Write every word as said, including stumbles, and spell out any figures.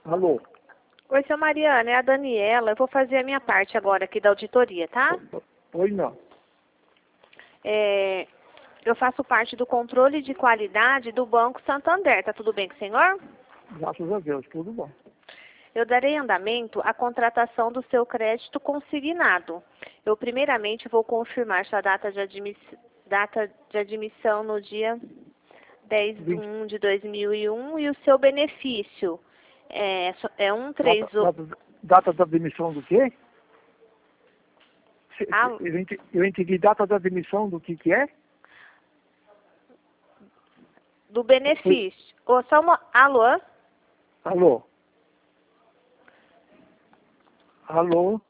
Alô? Oi, seu Mariana, é a Daniela. Eu vou fazer a minha parte agora aqui da auditoria, tá? Oi, não. É, eu faço parte do controle de qualidade do Banco Santander. Tá tudo bem com o senhor? Graças a Deus, tudo bom. Eu darei andamento à contratação do seu crédito consignado. Eu, primeiramente, vou confirmar sua data de, admiss... data de admissão no dia dez de um de dois mil e um e o seu benefício é, é um três... Data, data, data da demissão do quê? Se- se- Alô? Eu entendi, eu entendi data da demissão do que que é? Do benefício. Ô, só uma... Alô? Alô? Alô?